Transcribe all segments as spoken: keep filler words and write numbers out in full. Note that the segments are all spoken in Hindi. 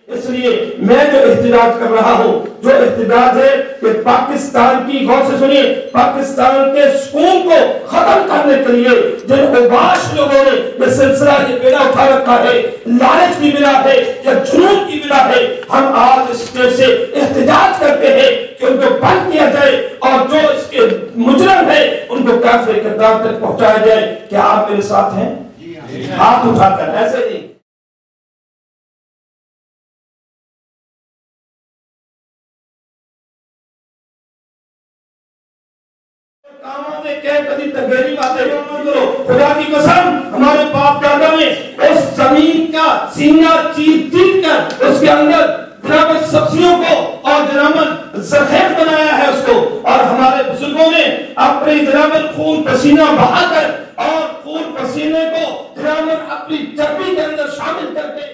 इसलिए मैं जो एहतजाज कर रहा हूं, जो एहतजाज है कि पाकिस्तान की, गौर से सुनिए, पाकिस्तान के सुकून को खत्म करने के लिए जिन उबाश लोगों ने ये सिलसिला, ये बेड़ा उठा रखा है, लालच की बिना है या जुनून की बिना है, हम आज इस पे से एहतजाज करते हैं कि उनको बंद किया जाए और जो इसके मुजरिम है उनको काफिर के दाम तक पहुंचाया जाए। क्या आप मेरे साथ हैं? हाथ उठाकर, ऐसे नहीं। कामों में क्या कभी तगेरी बातें मत करो। खुदा की कसम, हमारे बाप दादा ने उस जमीन का सीना चीर चीर कर उसके अंदर जनाब सब्जियों को और जनाब जरखेज बनाया है उसको, और हमारे बुजुर्गों ने अपने जनाब खून पसीना बहाकर और खून पसीने को जनाब अपनी चर्बी के अंदर शामिल करके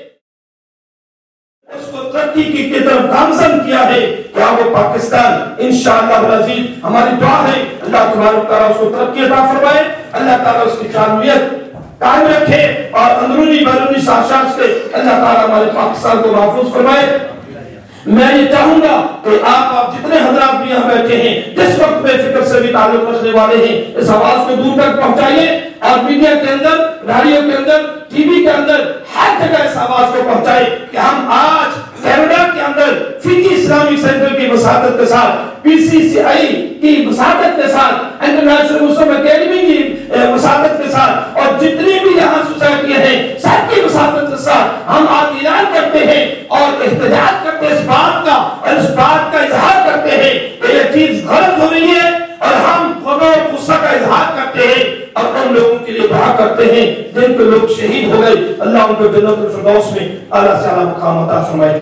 उसको तरक्की की, की तरफ गामजन किया है। क्या वो पाकिस्तान इंशाअल्लाह अज़ीज़, हमारी दुआ है अल्लाह तबारक तआला उसको तरक्की अता फरमाए, अल्लाह ताला उसकी कामियात कायम रखे और अंदरूनी बैरूनी साजिश से अल्लाह ताला हमारे पाकिस्तान को महफूज फरमाए। मैं ये चाहूंगा कि आप आप जितने हजरात भी यहाँ बैठे हैं, जिस वक्त में फिक्र से भी ताल्लुक रखने वाले हैं, इस आवाज को दूर तक पहुंचाइए और मीडिया के अंदर, रेडियो के अंदर, टीवी के अंदर हर जगह इस आवाज को पहुंचाए कि हम आज कनाडा के अंदर फिकी इस्लामिक सेंटर की वसादत के साथ, पीसीसीआई की वसादत के साथ, इंटरनेशनल मुस्लिम एकेडमी की वसादत के साथ और जितनी भी यहाँ सोसाइटियां हैं सबकी वसादत के साथ हम आज ऐलान करते हैं और एहतजाज करते हैं इस बात का, और इस बात का इजहार करते हैं कि यह चीज गलत हो रही है, और हम गुस्सा का इजहार करते हैं और उन लोगों के लिए दुआ करते हैं जिनके लोग शहीद हो गए। अल्लाह उनको जन्नतुल फिरदौस में आला से आला मकाम अता फरमाए।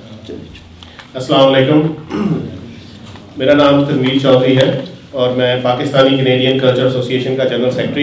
अस्सलाम वालेकुम, मेरा नाम तनवीर चौधरी है और मैं पाकिस्तानी कैनेडियन कल्चर एसोसिएशन का जनरल सेक्रेटरी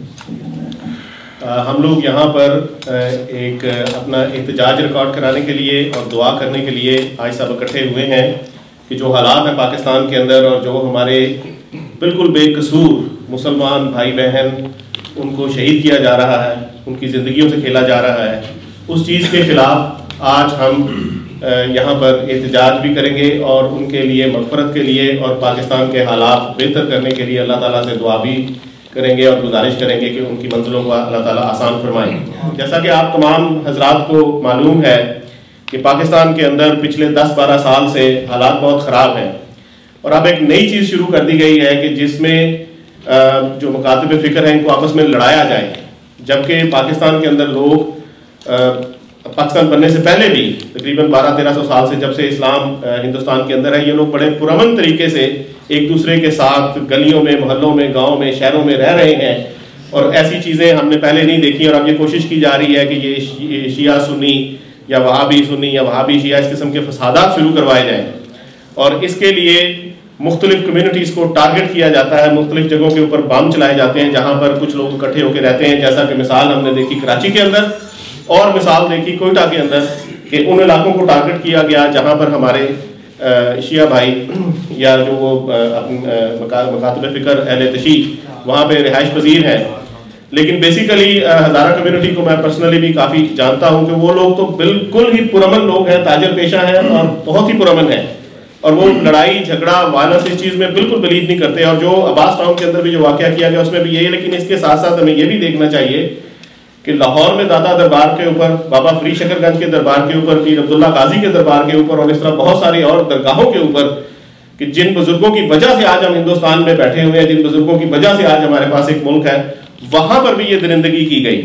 हूँ। हम लोग यहाँ पर एक अपना एहतजाज रिकॉर्ड कराने के लिए और दुआ करने के लिए आज सब इकट्ठे हुए हैं कि जो हालात हैं पाकिस्तान के अंदर और जो हमारे बिल्कुल बेकसूर मुसलमान भाई बहन उनको शहीद किया जा रहा है, उनकी ज़िंदगियों से खेला जा रहा है, उस चीज़ के ख़िलाफ़ आज हम यहाँ पर एहतजाज भी करेंगे और उनके लिए मग़फ़रत के लिए और पाकिस्तान के हालात बेहतर करने के लिए अल्लाह ताला से दुआ भी करेंगे और गुजारिश करेंगे कि उनकी मंजिलों को अल्लाह ताला आसान फरमाए। जैसा कि आप तमाम हजरात को मालूम है कि पाकिस्तान के अंदर पिछले दस बारह साल से हालात बहुत ख़राब हैं और अब एक नई चीज़ शुरू कर दी गई है कि जिसमें जो मुकातिब फ़िक्र हैं इनको आपस में लड़ाया जाए, जबकि पाकिस्तान के अंदर लोग पाकिस्तान बनने से पहले भी तकरीबन बारह तेरह सौ साल से जब से इस्लाम हिंदुस्तान के अंदर है, ये लोग बड़े पुरअमन तरीके से एक दूसरे के साथ गलियों में, मोहल्लों में, गाँव में, शहरों में रह रहे हैं और ऐसी चीज़ें हमने पहले नहीं देखी। और अब ये कोशिश की जा रही है कि ये शिया सुन्नी या वहाबी सुन्नी या वहाबी शिया इस किस्म के फसादात शुरू करवाए जाएँ और इसके लिए मुख्तलिफ कम्यूनिटीज़ को टारगेट किया जाता है, मुख्तलिफ जगहों के ऊपर बम चलाए जाते हैं जहाँ पर कुछ लोग इकट्ठे होकर रहते हैं, जैसा कि मिसाल हमने देखी कराची के अंदर और मिसाल देखी कोयटा के अंदर कि उन इलाकों को टारगेट किया गया जहाँ पर हमारे शिया भाई या जो वो मकातब फ़िक्र अहले तशी वहाँ पे रिहाइश पजीर हैं। लेकिन बेसिकली हज़ारा कम्युनिटी को मैं पर्सनली भी काफ़ी जानता हूँ कि वो लोग तो बिल्कुल ही पुरअमन लोग हैं, ताजर पेशा हैं और बहुत ही पुरअमन है और वो लड़ाई झगड़ा वायलेंस इस चीज़ में बिल्कुल बिलीव नहीं करते। और जो अब्बास टाउन के अंदर भी जो वाक़या किया गया उसमें भी यही, लेकिन इसके साथ साथ हमें ये भी देखना चाहिए कि लाहौर में दादा दरबार के ऊपर, बाबा फरीद शकरगंज के दरबार के ऊपर, पीर अब्दुल्ला गाजी के दरबार के ऊपर और इस तरह बहुत सारी और दरगाहों के ऊपर कि जिन बुजुर्गों की वजह से आज हम हिंदुस्तान में बैठे हुए हैं, जिन बुजुर्गों की वजह से आज हमारे पास एक मुल्क है, वहाँ पर भी ये दरिंदगी की गई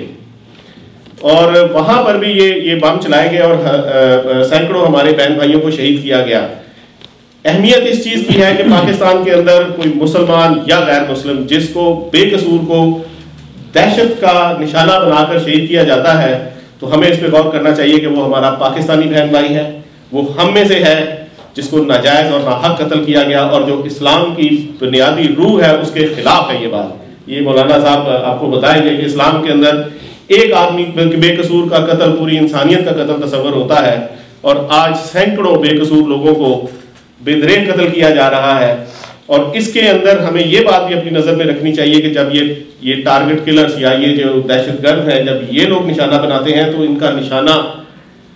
और वहाँ पर भी ये ये बम चलाए गए और सैकड़ों हमारे बहन भाइयों को शहीद किया गया। अहमियत इस चीज़ की है कि पाकिस्तान के अंदर कोई मुसलमान या गैर मुस्लिम जिसको बेकसूर को दहशत का निशाना बनाकर शहीद किया जाता है तो हमें इस पर गौर करना चाहिए कि वो हमारा पाकिस्तानी बहन भाई है, वो हम में से है जिसको नाजायज़ और नाहक कत्ल किया गया और जो इस्लाम की बुनियादी रूह है उसके खिलाफ है ये बात। ये मौलाना साहब आपको बताएंगे कि इस्लाम के अंदर एक आदमी बेकसूर का कत्ल पूरी इंसानियत का कत्ल तस्वर होता है और आज सैकड़ों बेकसूर लोगों को बेदरेग कत्ल किया जा रहा है। और इसके अंदर हमें ये बात भी अपनी नज़र में रखनी चाहिए कि जब ये ये टारगेट किलर्स या ये जो दहशतगर्द हैं, जब ये लोग निशाना बनाते हैं तो इनका निशाना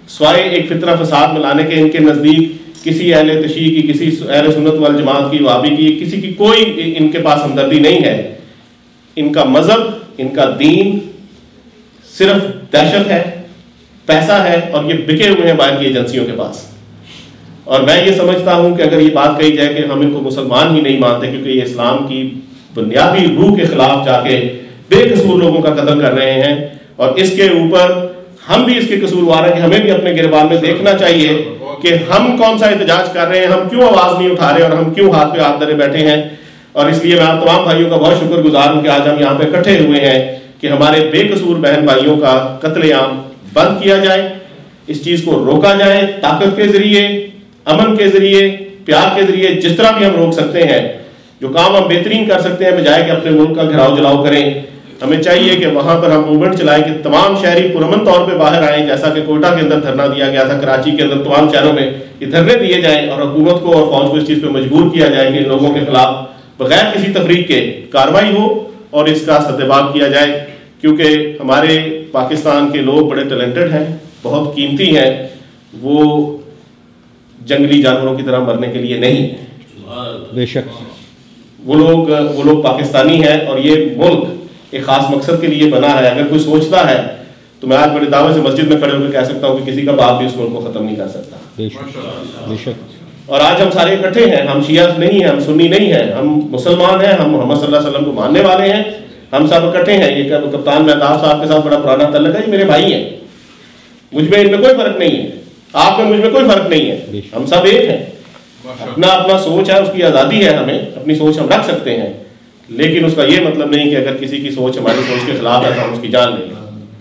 स्वाय एक फितरा फसाद में लाने के इनके नज़दीक किसी अहले तशीह की, किसी अहले सुन्नत वल जमात की, वाबी की, किसी की कोई इनके पास हमदर्दी नहीं है। इनका मजहब, इनका दीन सिर्फ दहशत है, पैसा है, और ये बिके हुए हैं बाहर की एजेंसियों के पास। और मैं ये समझता हूं कि अगर ये बात कही जाए कि हम इनको मुसलमान ही नहीं मानते क्योंकि ये इस्लाम की बुनियादी रूह के खिलाफ जाके बेकसूर लोगों का कत्ल कर रहे हैं, और इसके ऊपर हम भी इसके कसूरवार हैं कि हमें भी अपने गिरबान में देखना चाहिए कि हम कौन सा एहतजाज कर रहे हैं, हम क्यों आवाज नहीं उठा रहे और हम क्यों हाथ पे हाथ धरे बैठे हैं। और इसलिए मैं आप तमाम भाइयों का बहुत शुक्रगुजार हूं कि आज हम यहाँ पे इकट्ठे हुए हैं कि हमारे बेकसूर बहन भाइयों का कत्लेआम बंद किया जाए, इस चीज को रोका जाए ताकत के जरिए, अमन के जरिए, प्यार के जरिए, जिस तरह भी हम रोक सकते हैं। जो काम हम बेहतरीन कर सकते हैं बजाय कि अपने मुल्क का घेराव जलाव करें, हमें चाहिए कि वहां पर हम मूवमेंट चलाएं कि तमाम शहरी पुरअमन तौर पे बाहर आए, जैसा कि कोयटा के अंदर धरना दिया गया था, कराची के अंदर तमाम शहरों में ये धरने दिए जाएं और हुकूमत को और फौज को इस चीज पे मजबूर किया जाए कि इन लोगों के खिलाफ बगैर किसी तफरीक के कार्रवाई हो और इसका सद्देबाब किया जाए। क्योंकि हमारे पाकिस्तान के लोग बड़े टैलेंटेड हैं, बहुत कीमती हैं, वो जंगली जानवरों की तरह मरने के लिए नहीं है। बेशक वो लोग वो लोग पाकिस्तानी हैं और ये मुल्क एक खास मकसद के लिए बना है। अगर कोई सोचता है तो मैं आज बड़े दावे से मस्जिद में खड़े होकर कह सकता हूँ कि किसी का बाप भी उस मुल्क को खत्म नहीं कर सकता। बेशक बेशक। और आज हम सारे इकट्ठे हैं, हम शिया नहीं हैं, हम सुन्नी नहीं हैं, हम मुसलमान हैं, हम मोहम्मद सल्लल्लाहु अलैहि वसल्लम को मानने वाले हैं, हम सब इकट्ठे हैं। ये कप्तान मेहताब साहब के साथ बड़ा पुराना तल्लुक है, ये मेरे भाई हैं, मुझ में इनमें कोई फर्क नहीं है, आप में मुझ में कोई फर्क नहीं है, हम सब एक हैं। अपना अपना सोच है, उसकी आज़ादी है, हमें अपनी सोच हम रख सकते हैं, लेकिन उसका ये मतलब नहीं कि अगर किसी की सोच हमारी सोच के खिलाफ है तो हम उसकी जान ले लें।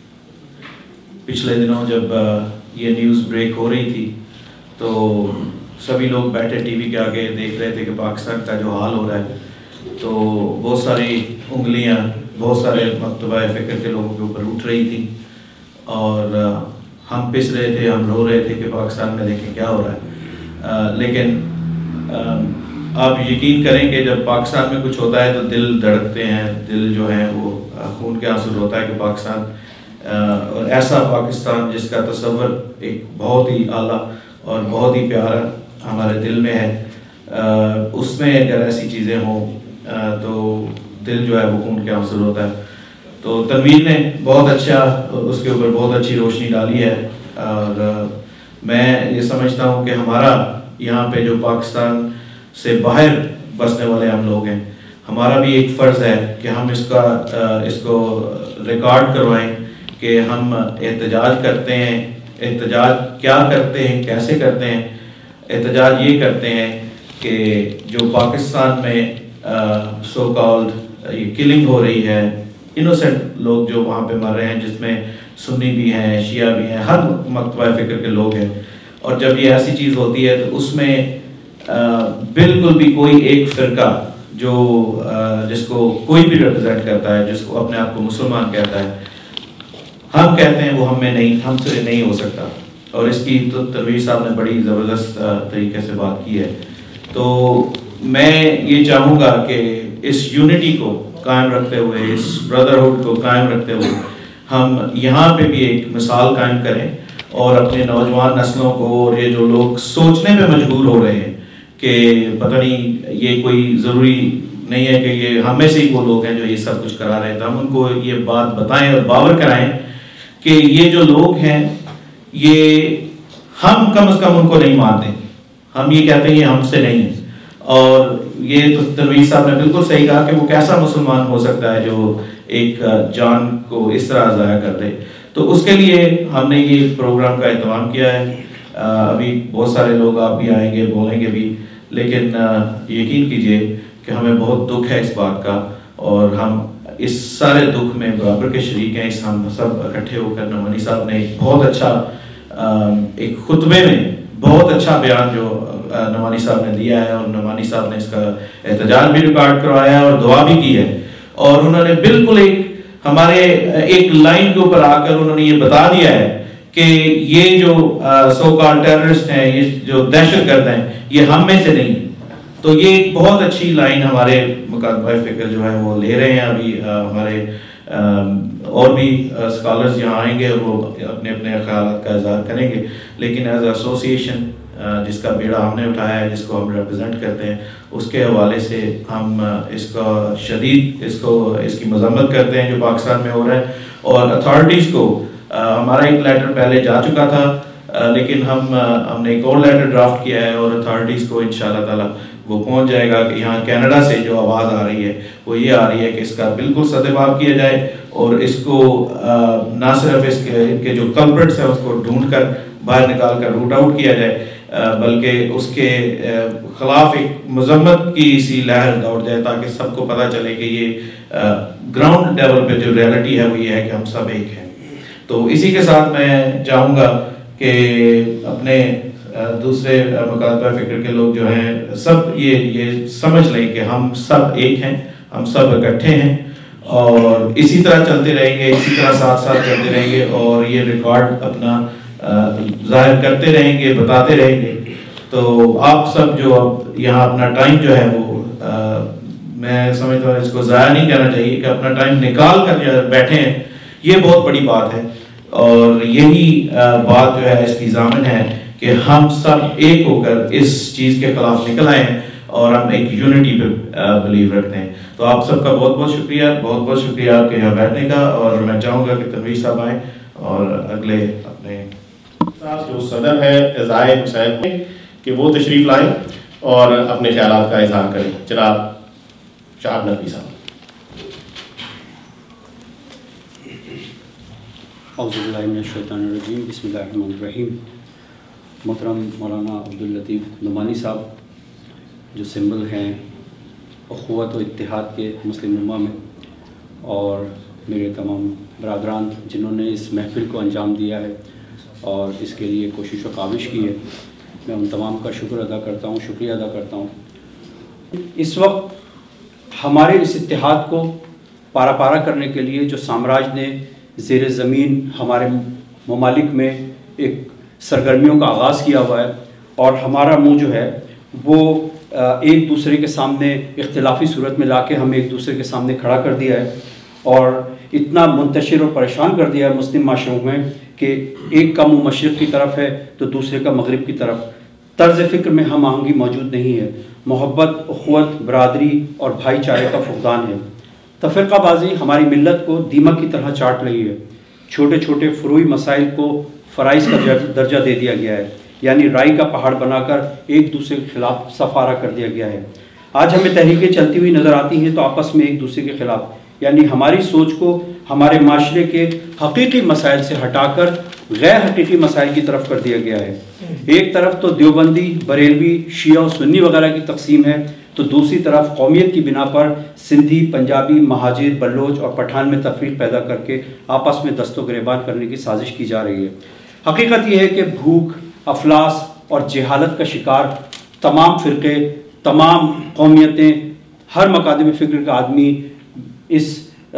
पिछले दिनों जब ये न्यूज़ ब्रेक हो रही थी तो सभी लोग बैठे टीवी के आगे देख रहे थे कि पाकिस्तान का जो हाल हो रहा है, तो बहुत सारी उंगलियां बहुत सारे मकतबा फ़िक्र के लोगों के ऊपर उठ रही थी और हम पिस रहे थे, हम रो रहे थे कि पाकिस्तान में देखें क्या हो रहा है। आ, लेकिन आ, आप यकीन करें कि जब पाकिस्तान में कुछ होता है तो दिल धड़कते हैं, दिल जो है वो खून के आंसू रोता है कि पाकिस्तान और ऐसा पाकिस्तान जिसका तस्वर एक बहुत ही आला और बहुत ही प्यारा हमारे दिल में है, उसमें अगर ऐसी चीज़ें हों तो दिल जो है वो खून के आंसू रोता है। तो तनवीर ने बहुत अच्छा उसके ऊपर बहुत अच्छी रोशनी डाली है और मैं ये समझता हूँ कि हमारा यहाँ पे जो पाकिस्तान से बाहर बसने वाले हम लोग हैं, हमारा भी एक फ़र्ज़ है कि हम इसका इसको रिकॉर्ड करवाएं कि हम एहतजाज करते हैं। एहतजाज क्या करते हैं, कैसे करते हैं? एहतजाज ये करते हैं कि जो पाकिस्तान में सो कॉल्ड ये किलिंग हो रही है, इनोसेंट लोग जो वहाँ पे मर रहे हैं, जिसमें सुन्नी भी हैं, शिया भी हैं, हर मकतबा फ़िक्र के लोग हैं, और जब ये ऐसी चीज़ होती है तो उसमें आ, बिल्कुल भी कोई एक फ़िरका जो आ, जिसको कोई भी रिप्रेजेंट करता है, जिसको अपने आप को मुसलमान कहता है, हम कहते हैं वो हमें नहीं, हमसे नहीं हो सकता। और इसकी तो तनवीर साहब ने बड़ी ज़बरदस्त तरीके से बात की है। तो मैं ये चाहूँगा कि इस यूनिटी को कायम रखते हुए, इस ब्रदरहुड को कायम रखते हुए हम यहाँ पे भी एक मिसाल कायम करें और अपने नौजवान नस्लों को, और ये जो लोग सोचने पे मजबूर हो रहे हैं कि पता नहीं ये कोई ज़रूरी नहीं है कि ये हमें से ही वो लोग हैं जो ये सब कुछ करा रहे हैं, तो हम उनको ये बात बताएं और बावर कराएं कि ये जो लोग हैं ये हम कम से कम उनको नहीं मानते, हम ये कहते हैं ये हमसे नहीं है। और ये तो तनवीर साहब ने बिल्कुल सही कहा कि वो कैसा मुसलमान हो सकता है जो एक जान को इस तरह ज़ाया कर दे। तो उसके लिए हमने ये प्रोग्राम का एहतमाम किया है। आ, अभी बहुत सारे लोग आप भी आएंगे, बोलेंगे भी, लेकिन यकीन कीजिए कि हमें बहुत दुख है इस बात का और हम इस सारे दुख में बराबर के शरीक हैं। इस हम सब इकट्ठे होकर नवानी साहब ने एक बहुत अच्छा एक खुतबे में बहुत अच्छा बयान जो नवानी साहब ने दिया है, और नवानी साहब ने इसका एहतजाज भी रिकॉर्ड करवाया और दुआ भी की है। और उन्होंने बिल्कुल एक हमारे एक लाइन के ऊपर आकर उन्होंने ये बता दिया है कि ये जो सो कॉल्ड टेररिस्ट हैं, ये जो दहशतगर्द हैं, ये हम में से नहीं। तो ये एक बहुत अच्छी लाइन हमारे मुकाबला फ़िक्र जो है वो ले रहे हैं। अभी आ, हमारे और भी स्कॉलर्स यहाँ आएंगे और वो अपने अपने ख्याल का इज़हार करेंगे, लेकिन एज एसोसिएशन जिसका बेड़ा हमने उठाया है, जिसको हम रिप्रेजेंट करते हैं, उसके हवाले से हम इसका शदीद इसको इसकी मजम्मत करते हैं जो पाकिस्तान में हो रहा है। और अथॉरिटीज़ को हमारा एक लेटर पहले जा चुका था, लेकिन हम हमने एक और लेटर ड्राफ्ट किया है और अथॉरिटीज़ को इंशाअल्लाह ताला वो पहुंच जाएगा कि यहाँ कनाडा से जो आवाज़ आ रही है वो ये आ रही है कि इसका बिल्कुल सदेबाब किया जाए और इसको ना सिर्फ इसके इनके जो कल्प्रिट्स हैं उसको ढूंढ कर बाहर निकाल कर रूट आउट किया जाए, बल्कि उसके ख़िलाफ़ एक मजम्मत की सी लहर दौड़ जाए ताकि सबको पता चले कि ये ग्राउंड लेवल पे जो रियलिटी है वो ये है कि हम सब एक हैं। तो इसी के साथ मैं चाहूँगा कि अपने दूसरे मुकाबला फ़िक्र के लोग जो हैं सब ये ये समझ लें कि हम सब एक हैं, हम सब इकट्ठे हैं और इसी तरह चलते रहेंगे, इसी तरह साथ साथ चलते रहेंगे और ये रिकॉर्ड अपना जाहिर करते रहेंगे, बताते रहेंगे। तो आप सब जो अब यहाँ अपना टाइम जो है वो आ, मैं समझता हूँ इसको ज़ाया नहीं करना चाहिए कि अपना टाइम निकाल कर बैठे हैं, ये बहुत बड़ी बात है और यही बात जो है इसकी ज़ामिन है कि हम सब एक होकर इस चीज़ के खिलाफ निकल आए हैं और हम एक यूनिटी पे बिलीव रखते हैं। तो आप सबका बहुत बहुत शुक्रिया, बहुत बहुत शुक्रिया आपके यहाँ बैठने का और मैं चाहूँगा कि तनवीर साहब आए और अगले अपने जो सदर है इज़ाए हुसैन कि वो तशरीफ़ लाएं और अपने ख्यालात का इज़हार करें। जनाब शाह नकवी साहब। औज़ुबिल्लाहिमिनश्शैतानिर्रजीम, बिस्मिल्लाहिर्रहमानिर्रहीम। मोहतरम मौलाना अब्दुल लतीफ़ नुमानी साहब जो सिंबल हैं अख़ुवत व इत्तिहाद के मुस्लिम उम्मा में, और मेरे तमाम बरादरान जिन्होंने इस महफ़िल को अंजाम दिया है और इसके लिए कोशिश व काविश की है, मैं उन तमाम का शुक्र अदा करता हूँ, शुक्रिया अदा करता हूँ। इस वक्त हमारे इस इत्तिहाद को पारा पारा करने के लिए जो साम्राज्य ने ज़ेर ज़मीन हमारे ममालिक में एक सरगर्मियों का आगाज़ किया हुआ है और हमारा मुँह जो है वो एक दूसरे के सामने इख्तिलाफ़ी सूरत में लाके हमें एक दूसरे के सामने खड़ा कर दिया है और इतना मुंतशिर और परेशान कर दिया है मुस्लिम माशरों में कि एक का मुँह मशरिक़ की तरफ है तो दूसरे का मगरिब की तरफ। तर्ज़ फ़िक्र में हम आहंगी मौजूद नहीं है, मोहब्बत, उख़्वत, बरादरी और भाईचारे का फुक़दान है। तफ़रीक़ाबाज़ी हमारी मिल्लत को दीमक की तरह चाट रही है। छोटे छोटे फ़ुरूई मसाइल को फ़राइज़ का दर्जा दे दिया गया है, यानी राई का पहाड़ बनाकर एक दूसरे के ख़िलाफ़ सफ़ारा कर दिया गया है। आज हमें तहरीकें चलती हुई नज़र आती हैं तो आपस में एक दूसरे के ख़िलाफ़, यानी हमारी सोच को हमारे माशरे के हकीकी मसाइल से हटाकर गैर हकीकी मसाइल की तरफ कर दिया गया है। एक तरफ तो देवबंदी, बरेलवी, शिया और सुन्नी वगैरह की तकसीम है, तो दूसरी तरफ कौमियत की बिना पर सिंधी, पंजाबी, महाजिर, बलोच और पठान में तफरीक पैदा करके आपस में दस्तो गिरेबान करने की साजिश की जा रही है। हकीकत यह है कि भूख, अफलास और जहालत का शिकार तमाम फ़िरक़े, तमाम कौमियतें, हर मकादम फ़िक्र का आदमी इस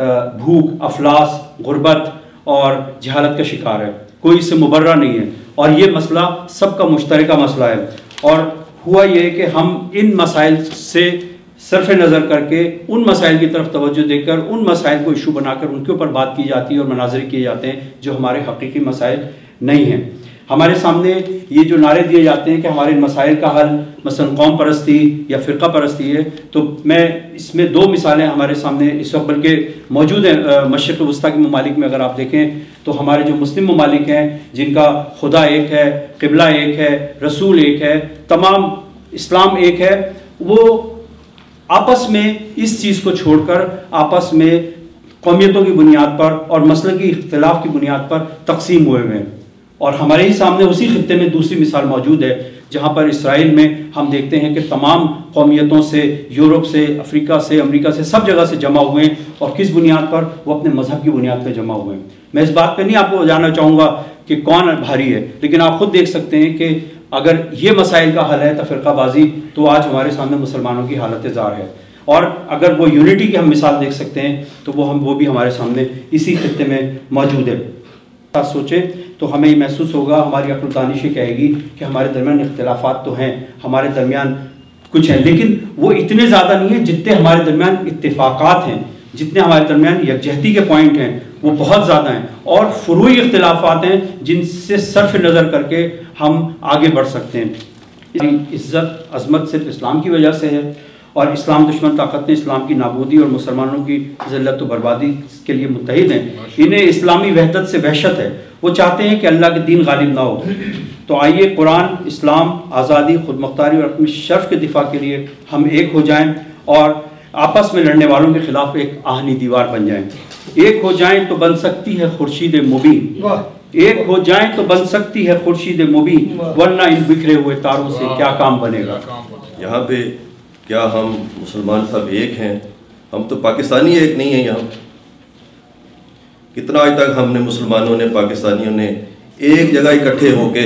भूख, अफलास, गुर्बत और जहालत का शिकार है। कोई इससे मुबर्रा नहीं है और ये मसला सबका मुश्तरका मसला है। और हुआ ये है कि हम इन मसाइल से सरफ नज़र करके उन मसाइल की तरफ तवज्जो देकर उन मसाइल को इशू बनाकर उनके ऊपर बात की जाती है और मनाज़रे किए जाते हैं जो हमारे हकीकी मसाइल नहीं हैं। हमारे सामने ये जो नारे दिए जाते हैं कि हमारे मसाइल का हल मसलन कौम परस्ती या फ़िरका परस्ती है, तो मैं इसमें दो मिसालें हमारे सामने इस वक्त बल्कि मौजूद हैं। मशरिक़ वस्ता के ममालिक में अगर आप देखें तो हमारे जो मुस्लिम ममालिक हैं जिनका खुदा एक है, क़िबला एक है, रसूल एक है, तमाम इस्लाम एक है, वो आपस में इस चीज़ को छोड़कर आपस में कौमियतों की बुनियाद पर और मसलकी इख्तिलाफ़ की बुनियाद पर तकसीम हुए हुए हैं। और हमारे ही सामने उसी खित्ते में दूसरी मिसाल मौजूद है जहाँ पर इसराइल में हम देखते हैं कि तमाम कौमियतों से, यूरोप से, अफ्रीका से, अमेरिका से, सब जगह से जमा हुए हैं और किस बुनियाद पर? वो अपने मज़हब की बुनियाद पर जमा हुए हैं। मैं इस बात पे नहीं आपको जानना चाहूँगा कि कौन भारी है, लेकिन आप खुद देख सकते हैं कि अगर ये मसाइल का हल है तफ़रीक़ाबाज़ी, तो आज हमारे सामने मुसलमानों की हालत ज़ार है। और अगर वो यूनिटी की हम मिसाल देख सकते हैं तो वो हम वो भी हमारे सामने इसी खित्ते में मौजूद है। सोचें तो हमें ये महसूस होगा, हमारी अक़्ल दानिश कहेगी कि हमारे दरमियान इख्तिलाफ़ात तो हैं, हमारे दरमियान कुछ हैं, लेकिन वो इतने ज़्यादा नहीं हैं जितने हमारे दरमियान इत्तिफ़ाक़ात हैं। जितने हमारे दरमियान यकजहती के पॉइंट हैं वो बहुत ज़्यादा हैं, और फुरूई इख्तिलाफात हैं जिनसे सर्फ नज़र करके हम आगे बढ़ सकते हैं। इज़्ज़त अज़मत सिर्फ इस्लाम की वजह से है, और इस्लाम दुश्मन ताकत ने इस्लाम की नाबूदी और मुसलमानों की ज़िल्लत व बर्बादी के लिए मुत्तहिद हैं। इन्हें इस्लामी वहदत से वहशत है, वो चाहते हैं कि अल्लाह के दीन गालिब ना हो। तो आइए कुरान, इस्लाम, आज़ादी, खुदमुख्तारी और अपने शर्फ के दिफा के लिए हम एक हो जाएं और आपस में लड़ने वालों के खिलाफ एक आहनी दीवार बन जाएं। एक हो जाएं तो बन सकती है खुर्शीद मुबीन, एक हो जाएं तो बन सकती है खुर्शीद मुबीन, वरना इन बिखरे हुए तारों से क्या काम बनेगा। यहाँ पे क्या हम मुसलमान सब एक हैं? हम तो पाकिस्तानी एक नहीं हैं। यहाँ कितना आज तक हमने मुसलमानों ने, पाकिस्तानियों ने एक जगह इकट्ठे होके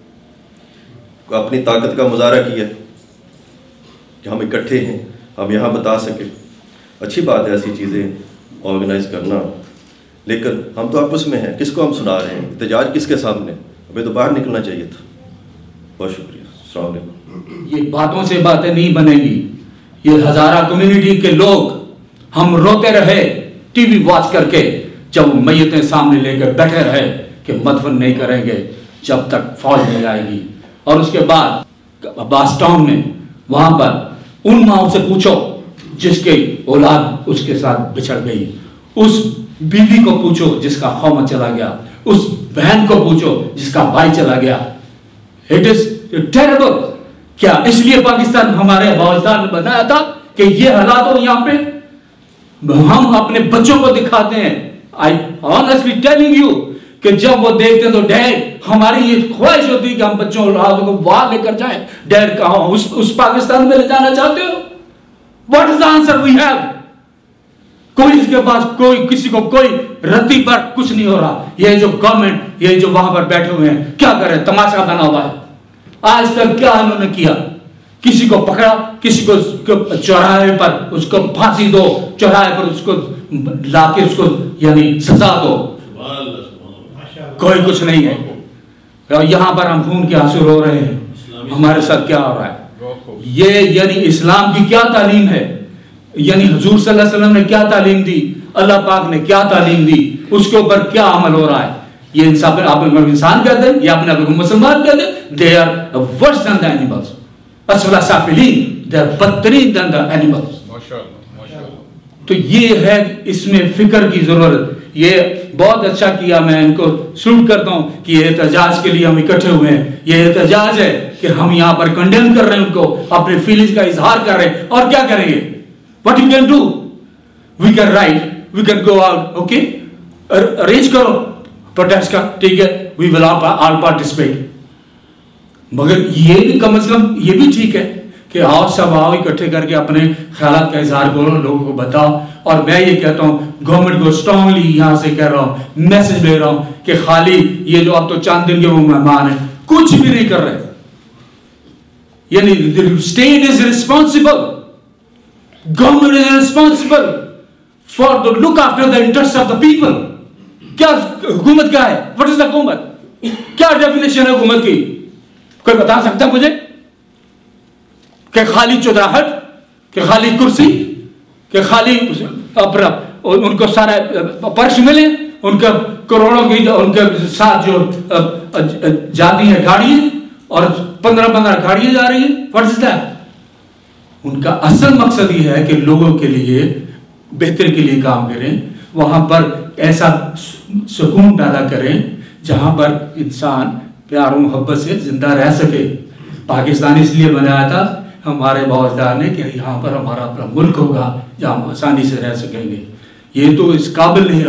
अपनी ताकत का मुजाहरा किया कि हम इकट्ठे हैं, हम यहाँ बता सके। अच्छी बात है ऐसी चीज़ें ऑर्गेनाइज करना, लेकिन हम तो आपस में हैं, किसको हम सुना रहे हैं? एहतजाज किसके सामने? हमें तो बाहर निकलना चाहिए था। बहुत शुक्रिया। अस्सलाम वालेकुम। ये बातों से बातें नहीं बनेगी। ये हजारा कम्युनिटी के लोग, हम रोते रहे टीवी वॉच करके, जब मैयतें सामने लेकर बैठे रहे कि मदफन नहीं करेंगे जब तक फौज नहीं आएगी। और उसके बाद अब्बास टाउन में, वहां पर उन माओं से पूछो जिसके औलाद उसके साथ बिछड़ गई, उस बीवी को पूछो जिसका खौमा चला गया, उस बहन को पूछो जिसका भाई चला गया। It is terrible. क्या इसलिए पाकिस्तान हमारे अफगानिस्तान में बनाया था कि ये हालात हो? यहाँ पे हम अपने बच्चों को दिखाते हैं। आई ऑनेस्टली टेलिंग यू कि जब वो देखते हैं तो डैड, हमारी ये ख्वाहिश होती है कि हम बच्चों को वहां लेकर जाएं। डैड कहाँ? उस, उस पाकिस्तान में ले जाना चाहते हो? What is the answer we have? कोई इसके पास कोई किसी को कोई रत्ती पर कुछ नहीं हो रहा। ये जो गवर्नमेंट, ये जो वहां पर बैठे हुए हैं, क्या करें? तमाशा बना हुआ है। आज तक क्या उन्होंने किया? किसी को पकड़ा, किसी को चौराहे पर उसको फांसी दो, चौराहे पर उसको लाके उसको यानी सजा दो, कोई कुछ नहीं है। यहां पर हम खून के आंसू रो रहे हैं। हमारे साथ क्या हो रहा है? ये यानी इस्लाम की क्या तालीम है? यानी हुजूर सल्लल्लाहु अलैहि वसल्लम ने क्या तालीम दी, अल्लाह पाक ने क्या तालीम दी, उसके ऊपर क्या अमल हो रहा है? ये इंसान आप इंसान कहते हैं या अपने आप को मुसलमान कहते हैं? They are worse than the animals, असफला साफिलीन, दे आर बदतरीन देन द एनिमल्स। तो ये है, इसमें फिक्र की जरूरत। ये बहुत अच्छा किया, मैं इनको सल्यूट करता हूं कि ये एहतजाज के लिए हम इकट्ठे हुए हैं। ये एहतजाज है कि हम यहाँ पर कंडेम कर रहे हैं, उनको अपने फीलिंग्स का इजहार कर रहे हैं। और क्या करेंगे? What you can do? We can right, we can go out, okay, arrange करो प्रोटेस्ट का, ठीक है, वी विल ऑल पार्टिसिपेट। मगर ये भी कम से कम ये भी ठीक है कि आओ सब आओ इकट्ठे करके अपने ख्यालात का इजहार करो, लोगों को बताओ। और मैं ये कहता हूँ गवर्नमेंट को स्ट्रांगली यहां से कह रहा हूं, मैसेज दे रहा हूं कि खाली ये जो अब तो चांद दिन के वो मेहमान है, कुछ भी नहीं कर रहे। यानी state is responsible, government is responsible for the look after the interest of the people. क्या हुकूमत क्या है? व्हाट इज द हुकूमत? क्या डेफिनेशन है हुकूमत की? कोई बता सकता है मुझे? कि खाली चौधराहट, कि खाली कुर्सी, कि खाली अपना उनको सारे पर्स मिले, उनके करोड़ों की उनके साथ जो जाती है गाड़ियां, और पंद्रह पंद्रह गाड़ियां जा रही है। What is that? उनका असल मकसद ये है कि लोगों के लिए बेहतर के लिए काम करें, वहां पर ऐसा सुकून पैदा करें जहां पर इंसान प्यार और मोहब्बत से जिंदा रह सके। पाकिस्तान इसलिए बनाया था हमारे बावजदार ने कि यहाँ पर हमारा अपना मुल्क होगा जहाँ हम आसानी से रह सकेंगे। ये तो इस काबिल नहीं